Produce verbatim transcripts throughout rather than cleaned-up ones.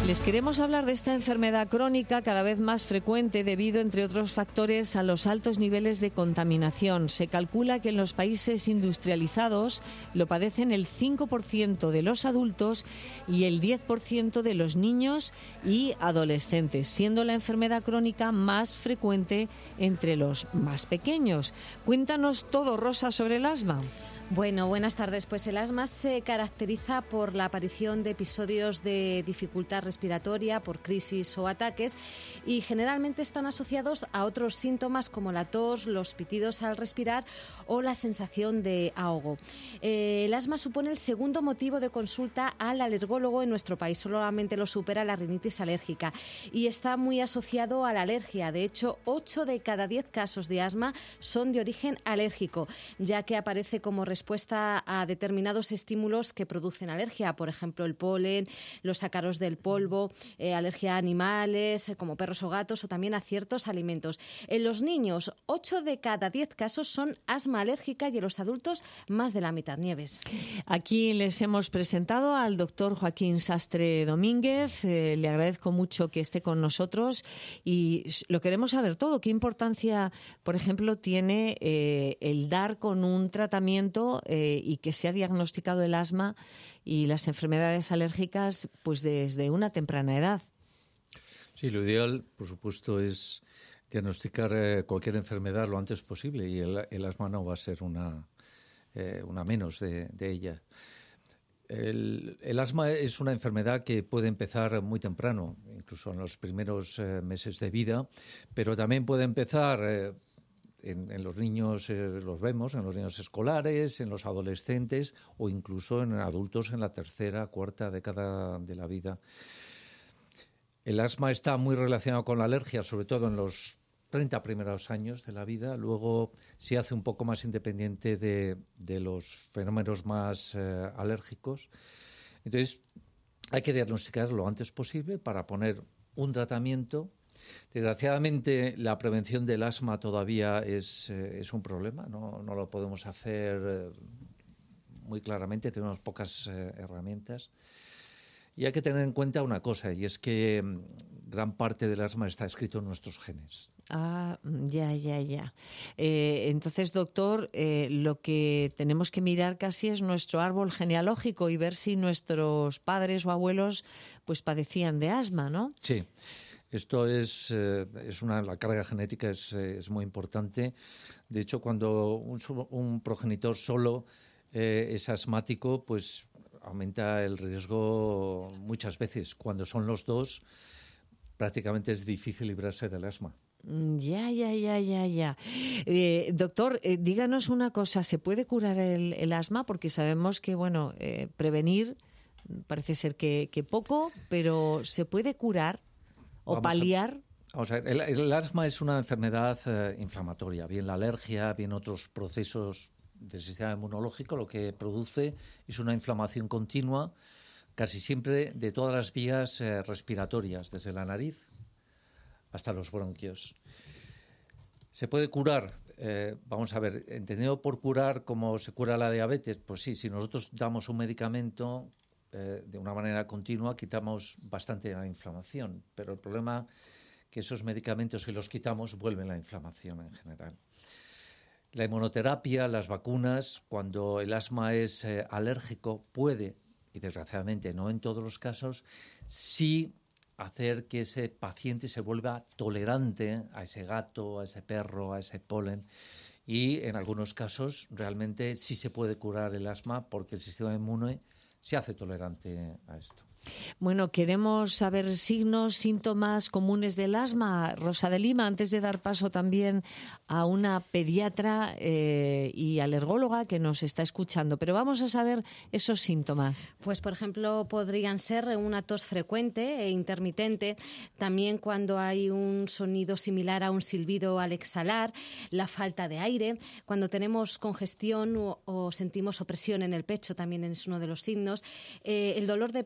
Les queremos hablar de esta enfermedad crónica cada vez más frecuente debido, entre otros factores, a los altos niveles de contaminación. Se calcula que en los países industrializados lo padecen el cinco por ciento de los adultos y el diez por ciento de los niños y adolescentes, siendo la enfermedad crónica más frecuente entre los más pequeños. Cuéntanos todo, Rosa, sobre el asma. Bueno, buenas tardes. Pues el asma se caracteriza por la aparición de episodios de dificultad respiratoria, por crisis o ataques, y generalmente están asociados a otros síntomas como la tos, los pitidos al respirar o la sensación de ahogo. Eh, el asma supone el segundo motivo de consulta al alergólogo en nuestro país, solamente lo supera la rinitis alérgica, y está muy asociado a la alergia. De hecho, ocho de cada diez casos de asma son de origen alérgico, ya que aparece como respuesta a determinados estímulos que producen alergia, por ejemplo el polen, los ácaros del polvo, eh, alergia a animales eh, como perros o gatos, o también a ciertos alimentos. En los niños, ocho de cada diez casos son asma alérgica, y en los adultos más de la mitad. Nieves. Aquí les hemos presentado al doctor Joaquín Sastre Domínguez. Eh, le agradezco mucho que esté con nosotros y lo queremos saber todo. ¿Qué importancia, por ejemplo, tiene eh, el dar con un tratamiento Eh, y que se ha diagnosticado el asma y las enfermedades alérgicas pues desde una temprana edad? Sí, lo ideal, por supuesto, es diagnosticar eh, cualquier enfermedad lo antes posible, y el, el asma no va a ser una, eh, una menos de, de ella. El, el asma es una enfermedad que puede empezar muy temprano, incluso en los primeros eh, meses de vida, pero también puede empezar eh, En, en los niños, eh, los vemos, en los niños escolares, en los adolescentes o incluso en adultos en la tercera, cuarta década de la vida. El asma está muy relacionado con la alergia, sobre todo en los treinta primeros años de la vida. Luego se hace un poco más independiente de, de los fenómenos más eh, alérgicos. Entonces, hay que diagnosticar lo antes posible para poner un tratamiento. Desgraciadamente, la prevención del asma todavía es, eh, es un problema. No, no lo podemos hacer eh, muy claramente, tenemos pocas eh, herramientas. Y hay que tener en cuenta una cosa, y es que mm, gran parte del asma está escrito en nuestros genes. Ah, ya, ya, ya. Eh, entonces, doctor, eh, lo que tenemos que mirar casi es nuestro árbol genealógico y ver si nuestros padres o abuelos pues padecían de asma, ¿no? Sí. Esto es, eh, es una, la carga genética es, eh, es muy importante. De hecho, cuando un, un progenitor solo eh, es asmático, pues aumenta el riesgo muchas veces. Cuando son los dos, prácticamente es difícil librarse del asma. Ya, ya, ya, ya, ya. Eh, doctor, eh, díganos una cosa, ¿se puede curar el, el asma? Porque sabemos que, bueno, eh, prevenir parece ser que, que poco, pero ¿se puede curar o Vamos paliar? A, vamos a ver, el, el asma es una enfermedad eh, inflamatoria, bien la alergia, bien otros procesos del sistema inmunológico. Lo que produce es una inflamación continua, casi siempre de todas las vías eh, respiratorias, desde la nariz hasta los bronquios. ¿Se puede curar? Eh, vamos a ver, entendido por curar como se cura la diabetes, pues sí, si nosotros damos un medicamento eh, de una manera continua, quitamos bastante la inflamación, pero el problema es que esos medicamentos, si los quitamos, vuelven la inflamación en general. La inmunoterapia, las vacunas, cuando el asma es eh, alérgico, puede, y desgraciadamente no en todos los casos, sí hacer que ese paciente se vuelva tolerante a ese gato, a ese perro, a ese polen. Y en algunos casos realmente sí se puede curar el asma porque el sistema inmune se hace tolerante a esto. Bueno, queremos saber signos, síntomas comunes del asma. Rosa de Lima, antes de dar paso también a una pediatra eh, y alergóloga que nos está escuchando, pero vamos a saber esos síntomas. Pues, por ejemplo, podrían ser una tos frecuente e intermitente, también cuando hay un sonido similar a un silbido al exhalar, la falta de aire, cuando tenemos congestión o, o sentimos opresión en el pecho, también es uno de los signos, eh, el dolor de pecho en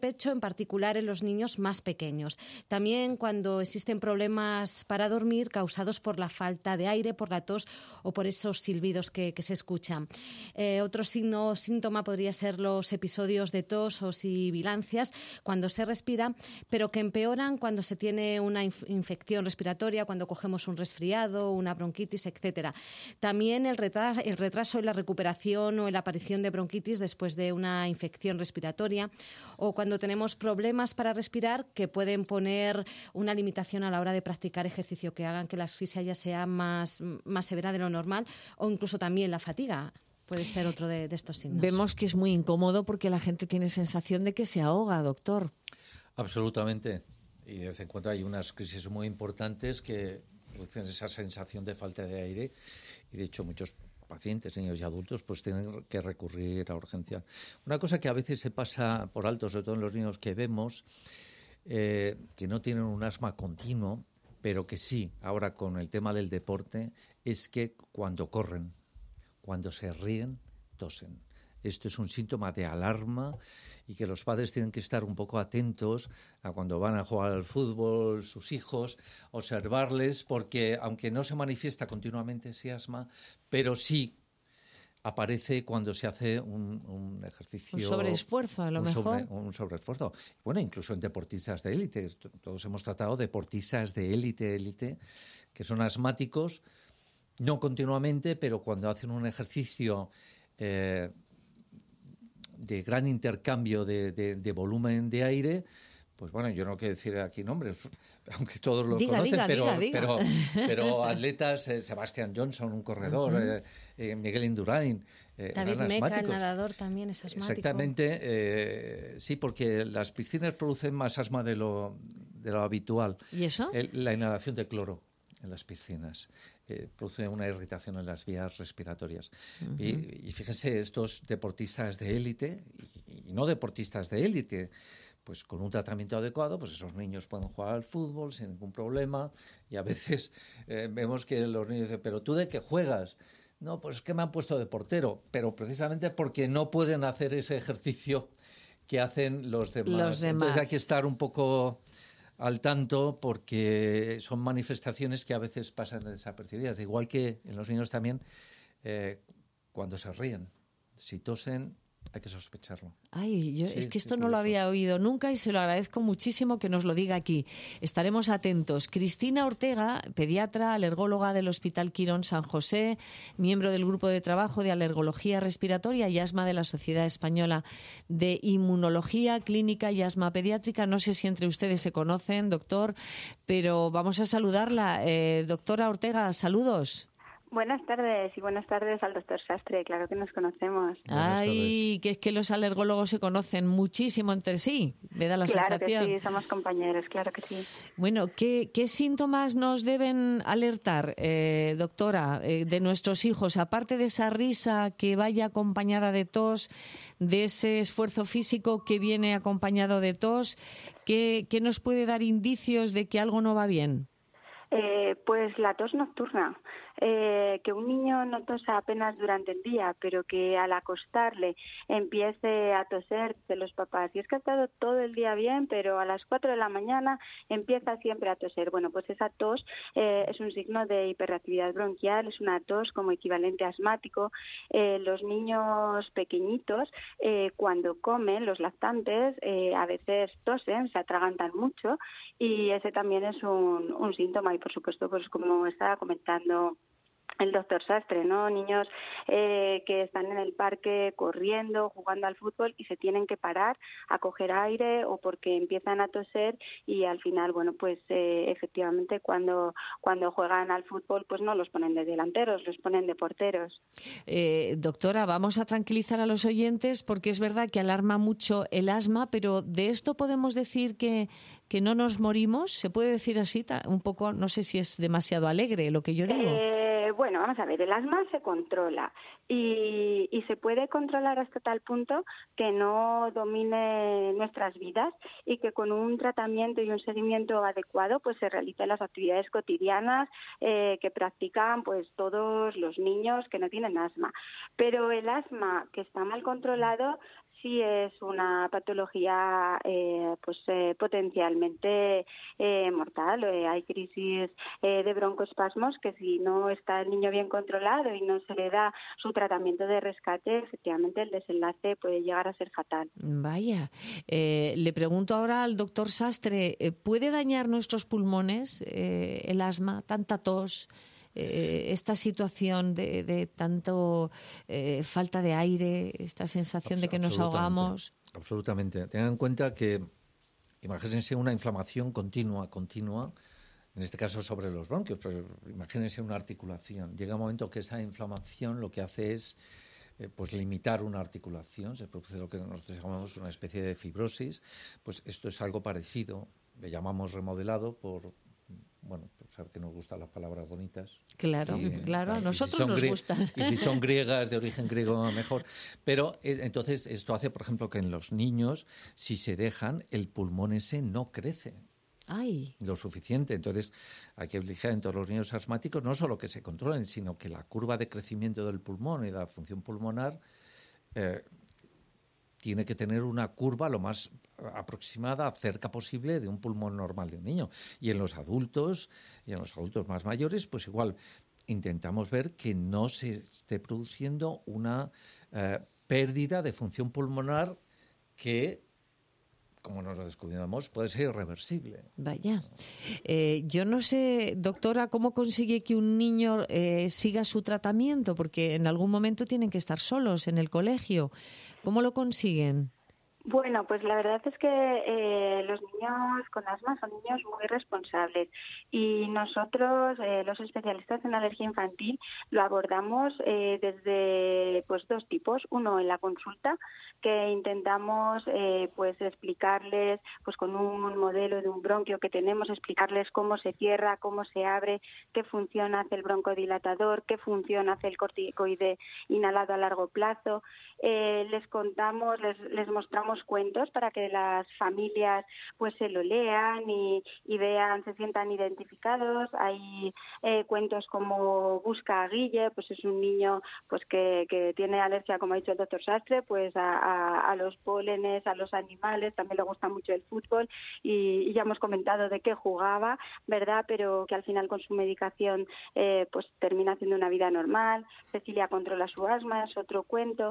particular en los niños más pequeños. También cuando existen problemas para dormir causados por la falta de aire, por la tos o por esos silbidos que, que se escuchan. Eh, otro signo síntoma podría ser los episodios de tos o sibilancias cuando se respira, pero que empeoran cuando se tiene una inf- infección respiratoria, cuando cogemos un resfriado, una bronquitis, etcétera. También el retraso, el retraso en la recuperación o en la aparición de bronquitis después de una infección respiratoria, o cuando tenemos problemas para respirar que pueden poner una limitación a la hora de practicar ejercicio, que hagan que la asfixia ya sea más, más severa de lo normal, o incluso también la fatiga. Puede ser otro de, de estos signos. Vemos que es muy incómodo porque la gente tiene sensación de que se ahoga, doctor. Absolutamente. Y de vez en cuando hay unas crisis muy importantes que producen esa sensación de falta de aire. Y de hecho muchos pacientes, niños y adultos, pues tienen que recurrir a urgencia. Una cosa que a veces se pasa por alto, sobre todo en los niños que vemos, eh, que no tienen un asma continuo, pero que sí, ahora con el tema del deporte, es que cuando corren, cuando se ríen, tosen. Esto es un síntoma de alarma y que los padres tienen que estar un poco atentos a cuando van a jugar al fútbol, sus hijos, observarles, porque aunque no se manifiesta continuamente ese asma, pero sí aparece cuando se hace un, un ejercicio... Un sobreesfuerzo, a lo un mejor. Sobre, un sobreesfuerzo. Bueno, incluso en deportistas de élite. Todos hemos tratado deportistas de élite, élite, que son asmáticos, no continuamente, pero cuando hacen un ejercicio eh, de gran intercambio de, de, de volumen de aire, pues bueno, yo no quiero decir aquí nombres, aunque todos lo diga, conocen, diga, pero, diga, diga. pero pero atletas, eh, Sebastian Johnson, un corredor, uh-huh. eh, eh, Miguel Indurain, eh, David eran Meca, asmáticos. el nadador, también es asmático. Exactamente, eh, sí, porque las piscinas producen más asma de lo, de lo habitual. ¿Y eso? El, la inhalación de cloro en las piscinas eh, produce una irritación en las vías respiratorias. Uh-huh. Y, y fíjense, estos deportistas de élite, y, y no deportistas de élite, pues con un tratamiento adecuado, pues esos niños pueden jugar al fútbol sin ningún problema. Y a veces eh, vemos que los niños dicen, ¿pero tú de qué juegas? No, pues es que me han puesto de portero, pero precisamente porque no pueden hacer ese ejercicio que hacen los demás. Los demás. Entonces hay que estar un poco al tanto porque son manifestaciones que a veces pasan desapercibidas. Igual que en los niños también, eh, cuando se ríen, si tosen, hay que sospecharlo. Ay, yo, sí, es que esto sí, no lo había oído nunca y se lo agradezco muchísimo que nos lo diga aquí. Estaremos atentos. Cristina Ortega, pediatra, alergóloga del Hospital Quirón San José, miembro del Grupo de Trabajo de Alergología Respiratoria y Asma de la Sociedad Española de Inmunología Clínica y Asma Pediátrica. No sé si entre ustedes se conocen, doctor, pero vamos a saludarla. Eh, doctora Ortega, saludos. Buenas tardes y buenas tardes al doctor Sastre, claro que nos conocemos. Ay, que es que los alergólogos se conocen muchísimo entre sí, me da la claro sensación. Claro que sí, somos compañeros, claro que sí. Bueno, ¿qué, qué síntomas nos deben alertar, eh, doctora, eh, de nuestros hijos? Aparte de esa risa que vaya acompañada de tos, de ese esfuerzo físico que viene acompañado de tos, ¿qué, qué nos puede dar indicios de que algo no va bien? Eh, pues la tos nocturna. Eh, que un niño no tosa apenas durante el día, pero que al acostarle empiece a toser de los papás. Y es que ha estado todo el día bien, pero a las cuatro de la mañana empieza siempre a toser. Bueno, pues esa tos eh, es un signo de hiperreactividad bronquial, es una tos como equivalente asmático. Eh, los niños pequeñitos, eh, cuando comen, los lactantes, eh, a veces tosen, se atragantan mucho y ese también es un, un síntoma. Y por supuesto, pues como estaba comentando el doctor Sastre, ¿no? Niños eh, que están en el parque corriendo, jugando al fútbol y se tienen que parar a coger aire o porque empiezan a toser y al final, bueno, pues eh, efectivamente cuando cuando juegan al fútbol pues no los ponen de delanteros, los ponen de porteros. Eh, doctora, vamos a tranquilizar a los oyentes porque es verdad que alarma mucho el asma, pero de esto podemos decir que, que no nos morimos, ¿se puede decir así? Un poco, no sé si es demasiado alegre lo que yo digo. Eh, bueno, vamos a ver, el asma se controla y, y se puede controlar hasta tal punto que no domine nuestras vidas y que con un tratamiento y un seguimiento adecuado pues se realicen las actividades cotidianas eh, que practican pues todos los niños que no tienen asma. Pero el asma que está mal controlado sí es una patología eh, pues eh, potencialmente eh, mortal. Eh, hay crisis eh, de broncoespasmos que si no está el niño bien controlado y no se le da su tratamiento de rescate, efectivamente el desenlace puede llegar a ser fatal. Vaya, eh, le pregunto ahora al doctor Sastre, eh, ¿puede dañar nuestros pulmones eh, el asma, tanta tos? Eh, esta situación de, de tanto eh, falta de aire, esta sensación de que nos ahogamos. Absolutamente. Tengan en cuenta que, imagínense una inflamación continua, continua, en este caso sobre los bronquios, pero imagínense una articulación. Llega un momento que esa inflamación lo que hace es eh, pues limitar una articulación, se produce lo que nosotros llamamos una especie de fibrosis. Pues esto es algo parecido, le llamamos remodelado por... Bueno, pues saber que nos gustan las palabras bonitas. Claro, y, claro, a nosotros si nos grie- gustan. Y si son griegas, de origen griego, mejor. Pero eh, entonces esto hace, por ejemplo, que en los niños, si se dejan, el pulmón ese no crece Ay. lo suficiente. Entonces hay que obligar en todos los niños asmáticos no solo que se controlen, sino que la curva de crecimiento del pulmón y la función pulmonar eh, tiene que tener una curva lo más aproximada, cerca posible de un pulmón normal de un niño. Y en los adultos, y en los adultos más mayores, pues igual intentamos ver que no se esté produciendo una eh, pérdida de función pulmonar que, como nos lo descubrimos, puede ser irreversible. Vaya. Eh, yo no sé, doctora, cómo consigue que un niño eh, siga su tratamiento, porque en algún momento tienen que estar solos en el colegio. ¿Cómo lo consiguen? Bueno, pues la verdad es que eh, los niños con asma son niños muy responsables y nosotros, eh, los especialistas en alergia infantil, lo abordamos eh, desde pues dos tipos. Uno en la consulta, que intentamos eh, pues explicarles pues con un modelo de un bronquio que tenemos, explicarles cómo se cierra, cómo se abre, qué función hace el broncodilatador, qué función hace el corticoide inhalado a largo plazo. Eh, les contamos, les, les mostramos cuentos para que las familias pues se lo lean y, y vean, se sientan identificados. Hay eh, cuentos como Busca a Guille, pues es un niño pues que, que tiene alergia, como ha dicho el doctor Sastre, pues a, a, a los pólenes, a los animales, también le gusta mucho el fútbol y, y ya hemos comentado de qué jugaba, ¿verdad? Pero que al final con su medicación eh, pues termina haciendo una vida normal. Cecilia controla su asma, es otro cuento.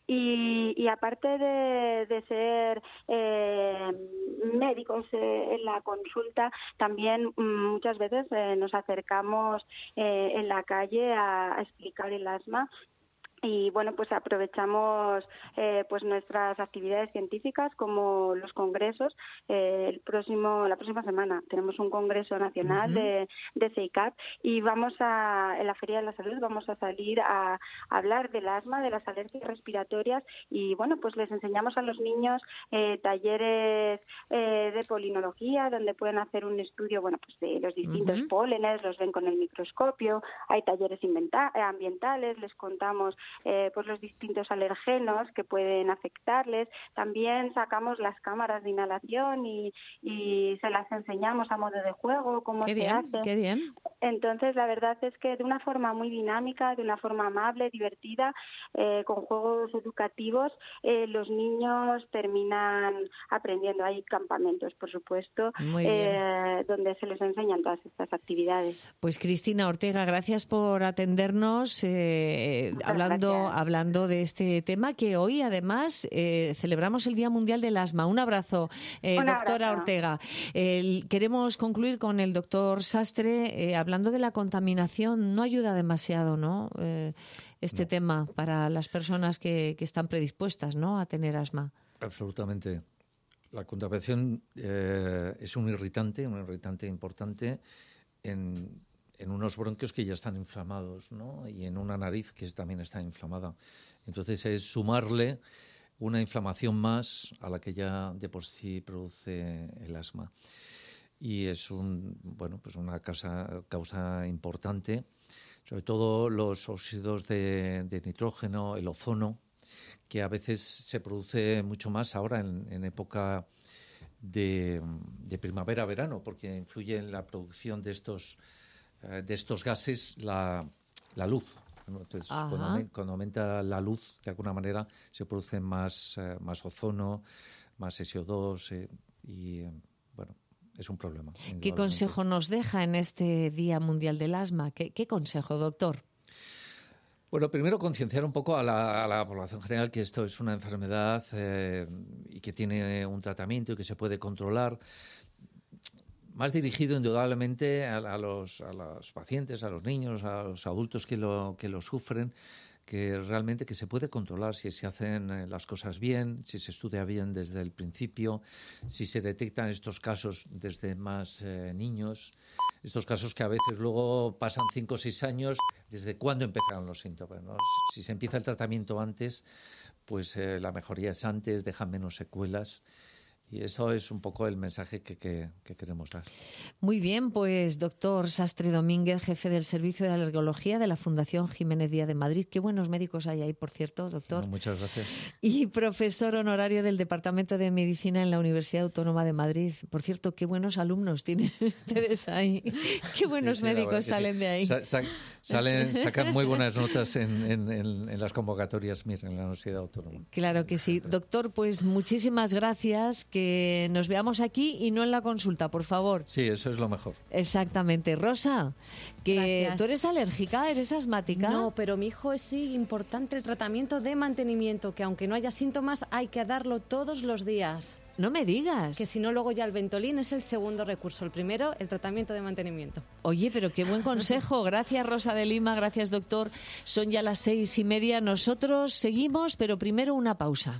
Y, y aparte de, de ser eh, médicos eh, en la consulta, también mm, muchas veces eh, nos acercamos eh, en la calle a, a explicar el asma. Y bueno, pues aprovechamos eh, pues nuestras actividades científicas como los congresos. Eh, el próximo, la próxima semana tenemos un congreso nacional uh-huh. de, de C I C A P y vamos a, en la Feria de la Salud vamos a salir a, a hablar del asma, de las alergias respiratorias y bueno, pues les enseñamos a los niños eh, talleres eh, de polinología donde pueden hacer un estudio, bueno, pues de los distintos uh-huh. pólenes, los ven con el microscopio, hay talleres inventa- ambientales, les contamos Eh, pues los distintos alergenos que pueden afectarles. También sacamos las cámaras de inhalación y, y se las enseñamos a modo de juego, cómo qué se bien, hace. Qué bien. Entonces, la verdad es que de una forma muy dinámica, de una forma amable, divertida, eh, con juegos educativos, eh, los niños terminan aprendiendo. Hay campamentos, por supuesto, eh, donde se les enseñan todas estas actividades. Pues Cristina Ortega, gracias por atendernos, eh, hablando, gracias. hablando de este tema que hoy, además, eh, celebramos el Día Mundial del Asma. Un abrazo, eh, Un doctora abrazo. Ortega. Eh, queremos concluir con el doctor Sastre, eh, hablando de la contaminación. No ayuda demasiado, ¿no? Eh, este no. tema para las personas que, que están predispuestas, ¿no?, a tener asma. Absolutamente. La contaminación eh, es un irritante, un irritante importante en, en unos bronquios que ya están inflamados, ¿no? Y en una nariz que también está inflamada. Entonces es sumarle una inflamación más a la que ya de por sí produce el asma. Y es un, bueno, pues una causa, causa importante, sobre todo los óxidos de, de nitrógeno, el ozono, que a veces se produce mucho más ahora en, en época de, de primavera-verano, porque influye en la producción de estos, eh, de estos gases la, la luz. Entonces, cuando, aument, cuando aumenta la luz, de alguna manera, se produce más, eh, más ozono, más S O dos eh, y, eh, bueno, es un problema. ¿Qué consejo nos deja en este Día Mundial del Asma? ¿Qué, qué consejo, doctor? Bueno, primero concienciar un poco a la, a la población general que esto es una enfermedad eh, y que tiene un tratamiento y que se puede controlar. Más dirigido indudablemente a, a, los, a los pacientes, a los niños, a los adultos que lo, que lo sufren, que realmente que se puede controlar si se hacen las cosas bien, si se estudia bien desde el principio, si se detectan estos casos desde más eh, niños, estos casos que a veces luego pasan cinco o seis años desde cuándo empezaron los síntomas, ¿no? Si se empieza el tratamiento antes, pues eh, la mejoría es antes, deja menos secuelas. Y eso es un poco el mensaje que, que, que queremos dar. Muy bien, pues doctor Sastre Domínguez, jefe del Servicio de Alergología de la Fundación Jiménez Díaz de Madrid. Qué buenos médicos hay ahí, por cierto, doctor. Bueno, muchas gracias. Y profesor honorario del Departamento de Medicina en la Universidad Autónoma de Madrid. Por cierto, qué buenos alumnos tienen ustedes ahí. Qué buenos sí, sí, médicos salen sí. de ahí. Sa sa salen, sacan muy buenas notas en, en, en, en las convocatorias MIR, en la Universidad Autónoma. Claro que sí. Doctor, pues muchísimas gracias. Que nos veamos aquí y no en la consulta, por favor. Sí, eso es lo mejor. Exactamente. Rosa, que Gracias. ¿Tú eres alérgica? ¿Eres asmática? No, pero mi hijo es sí importante el tratamiento de mantenimiento, que aunque no haya síntomas hay que darlo todos los días. No me digas. Que si no, luego ya el Ventolin es el segundo recurso. El primero, el tratamiento de mantenimiento. Oye, pero qué buen consejo. Gracias, Rosa de Lima. Gracias, doctor. Son ya las seis y media. Nosotros seguimos, pero primero una pausa.